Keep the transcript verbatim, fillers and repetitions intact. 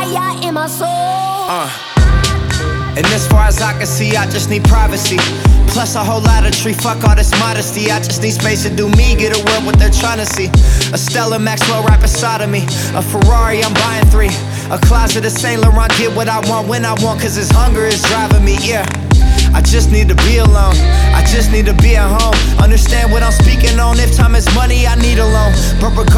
fire in my soul. Uh. And as far as I can see, I just need privacy. Plus a whole lot of tree, fuck all this modesty. I just need space to do me, get a world what they're trying to see. A Stella Maxwell right beside of me. A Ferrari, I'm buying three. A closet of Saint Laurent, get what I want when I want, cause this hunger is driving me, yeah. I just need to be alone, I just need to be at home. Understand what I'm speaking on, if time is money, I need a loan. But regardless